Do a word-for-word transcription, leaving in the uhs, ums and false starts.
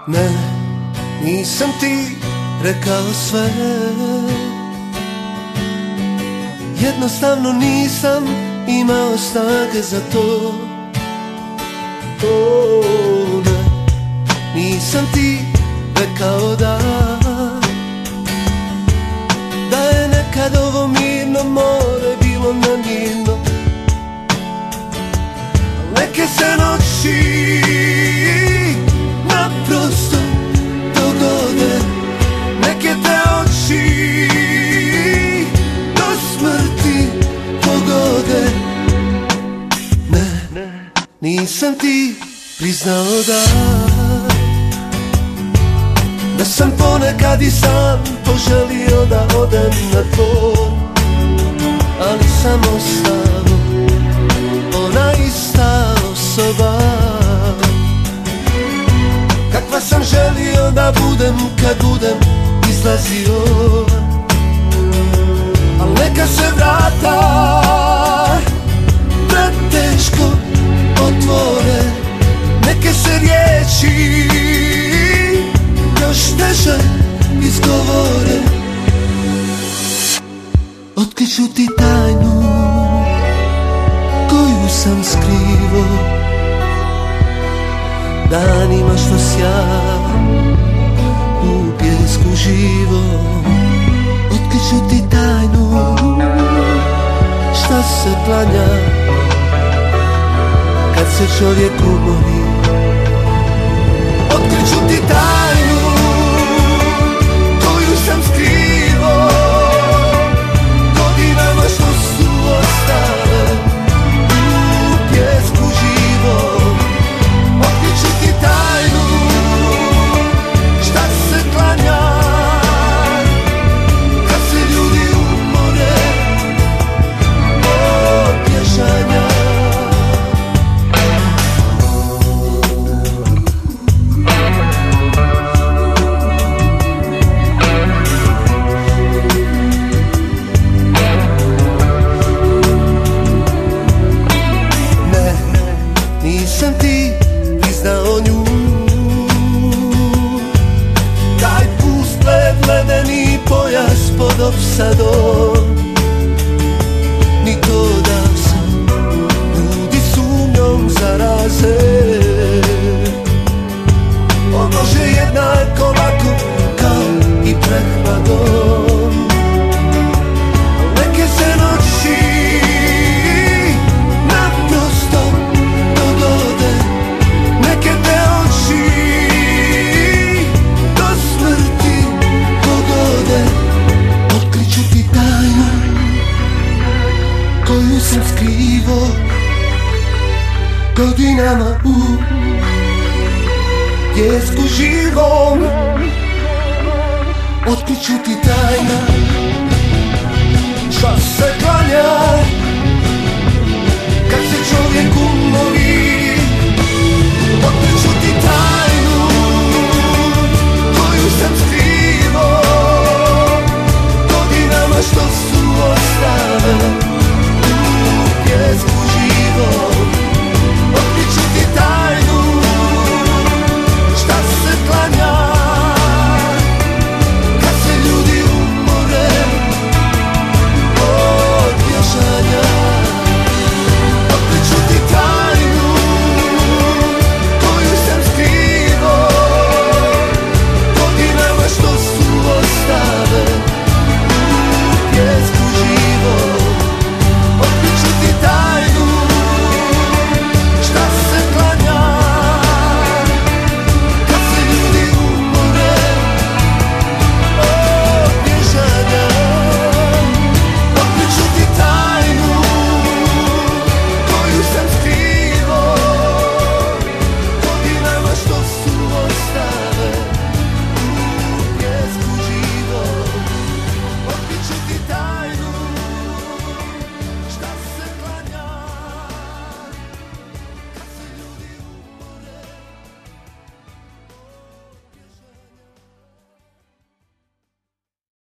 Ne, nisam ti rekao sve, jednostavno nisam imao snage za to. O, ne, nisam ti rekao da Da je nekad ovo mirno more bilo nemirno. Neke se noći naprosto dogode, neke te oči do smrti pogode. Ne, nisam ti priznao da Da sam ponekad i sam poželio da odem na dvor, ali sam ostao ona ista osoba kakva sam želio da budem kad budem izlazio. Al neka se vrata preteško otvore, neke se riječi još teže izgovore. Otkriću ti tajnu koju sam skrivo danima što sjam u pjesku živo. Otkriću ti tajnu šta se klanja kad se čovjek umori. Otkriću ti tajnu koju sam skrivo godinama što su ostale u pjesku živo. Otkriću ti tajnu šta se klanja kad se ljudi umore od bježanja. Nisam ti priznao nju, taj pust led, ledeni pojas pod opsadom, ni to da sam ljudi sumnjom zaraze. On može jednako lako kao i pred hladom. Neke se noći naprosto dogode, neke te oči do smrti pogode. Otkriću ti tajnu koju sam skrivo godinama u pjesku živom. Otkriću ti tajnu šta se klanja kad se čovjek umori